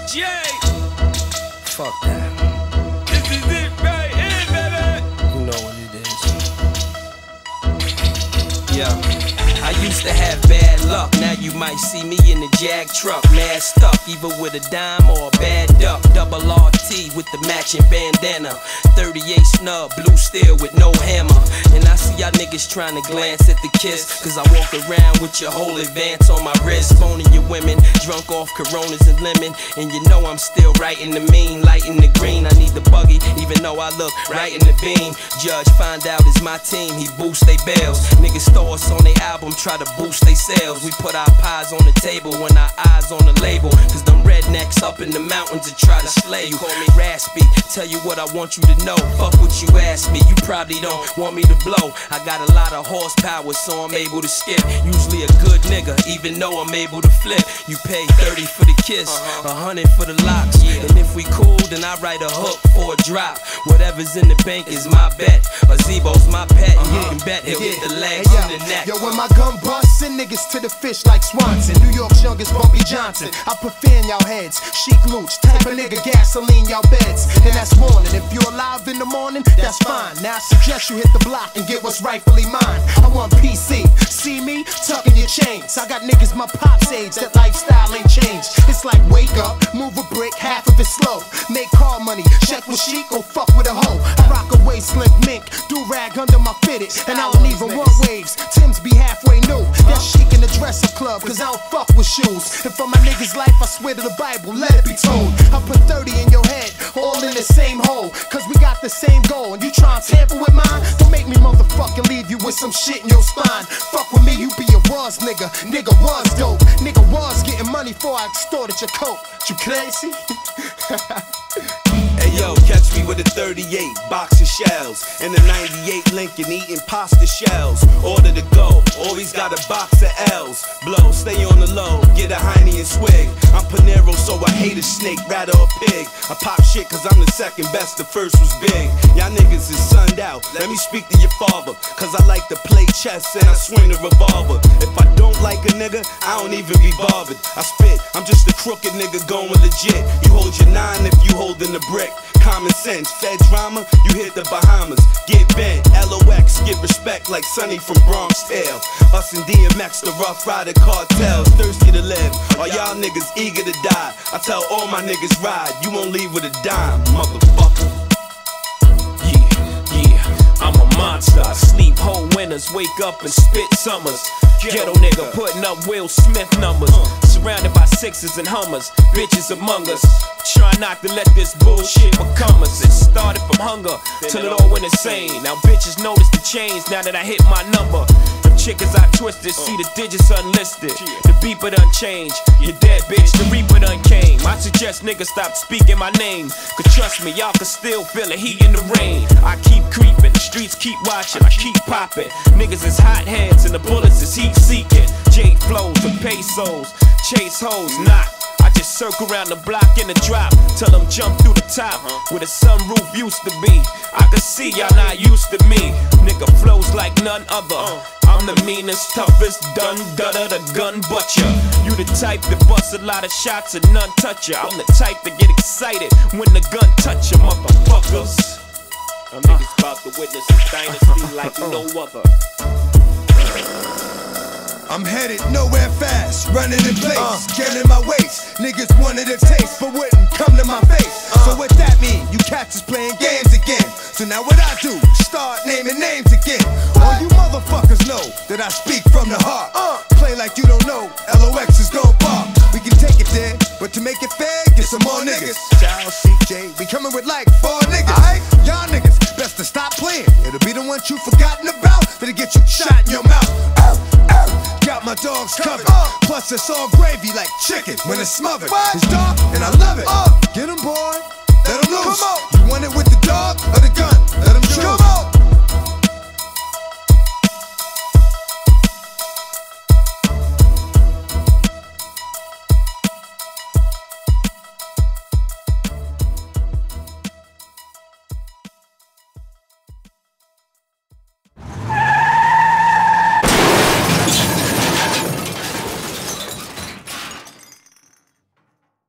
J. Fuck that. This is it right here, baby. You know what it is. Yeah. I used to have bad luck, now you might see me in the Jag truck, mad stuck, either with a dime or a bad duck. Double RT with the matching bandana, 38 snub, blue steel with no hammer. And I see y'all niggas trying to glance at the kiss, cause I walk around with your whole advance on my wrist, phoning your women, drunk off Coronas and lemon. And you know I'm still writing the mean, lighting the green. I need the buggy, even though I look right in the beam. Judge find out it's my team, he boost they bells. Niggas throw us on they album, try to boost they sales. We put our pies on the table when our eyes on the label, cause them rednecks up in the mountains to try to slay you. Call me raspy, tell you what I want you to know. Fuck what you ask me, you probably don't want me to blow. I got a lot of horsepower, so I'm able to skip. Usually a good nigga, even though I'm able to flip. You pay 30 for the kiss, 100 for the locks. And if we cool, then I write a hook for a drop. Whatever's in the bank is my bet. A Zebo's my pet, and you can bet he'll hit the legs and the neck. Yo, when my gun busts, send niggas to the fish like Swanson. New York's youngest Bumpy Johnson. I put fear in y'all heads. Chic Looch, type of nigga, gasoline y'all beds. And that's warning. If you're alive in the morning, that's fine. Now I suggest you hit the block and get what's rightfully mine. I want PC. See me? Tucking your chains. I got niggas my pop's age. That lifestyle ain't changed. It's like wake up, move a brick, half of it slow. Make car money, check with chic, or fuck with a hoe. I rock a waist slick mink, do rag under my fitted. And I don't even want waves. Tim's be halfway new. That's chic in the dresser club, cause I don't fuck with shoes. And for my niggas' life, I swear to the Bible, let it be told. I put 30 in your head, all in the same hole. Cause we got the same goal, and you try and tamper with mine? Don't make me motherfucking leave you with some shit in your spine. Fuck with me, you be a was nigga. Nigga was dope. Nigga was getting money before I extorted your coat. You crazy? Hey yo, catch me with a 38 box of shells and a 98 Lincoln eating pasta shells. Order to go, always got a box of L's. Blow, stay on the low, get a Heine and swig. I'm Panero, so I hate a snake, rather a pig. I pop shit cause I'm the second best, the first was big. Y'all niggas is sunned out, let me speak to your father. Cause I like to play chess and I swing a revolver. If I don't like a nigga, I don't even be bothered. I spit, I'm just a crooked nigga going legit. You hold your 9 if you holding the brick. Common sense, Fed drama, you hit the Bahamas. Get bent, LOX, get respect like Sonny from Bronx Tale. Us and DMX, the Rough Rider cartels. Thirsty to live, are y'all niggas eager to die? I tell all my niggas ride, you won't leave with a dime, motherfucker. Yeah, I'm a monster. Sleep whole winters, wake up and spit summers. Ghetto nigga putting up Will Smith numbers. Surrounded by sixes and Hummers, bitches among us. Try not to let this bullshit become us. It started from hunger till it all went insane. Now bitches notice the change now that I hit my number. Them chickens I twisted, see the digits unlisted. The beeper done changed, you dead bitch, the reaper done came. I suggest niggas stop speaking my name, cause trust me, y'all can still feel the heat in the rain. I keep creeping, the streets keep watching, I keep popping. Niggas is hot heads and the bullets is heat seeking. J flows and pesos, chase hoes, not. I just circle around the block in the drop, tell them jump through the top, where the sunroof used to be. I can see y'all not used to me. Nigga flows like none other. I'm the meanest, toughest, done-dutter, the gun butcher. You the type that busts a lot of shots and none touch ya. I'm the type that get excited when the gun touch ya, motherfuckers. Them niggas about to witness a dynasty like no other. I'm headed nowhere fast, running in place, killing my waist. Niggas wanted a taste, but wouldn't come to my face. So what that mean? You cats is playing games again. So now what I do? Start naming names again. All you motherfuckers know that I speak from the heart. Play like you don't know, LOX is gon' bark. We can take it there, but to make it fair, get some more niggas. Child, CJ, we coming with like 4 niggas. Alright, y'all niggas, best to stop playing. It'll be the ones you forgotten about that'll get you shot in your mouth. Got my dogs covered, plus it's all gravy like chicken when it's smothered. It's dark and I love it. Get 'em boy, let 'em loose. You want it with the dog or the gun? Let 'em choose.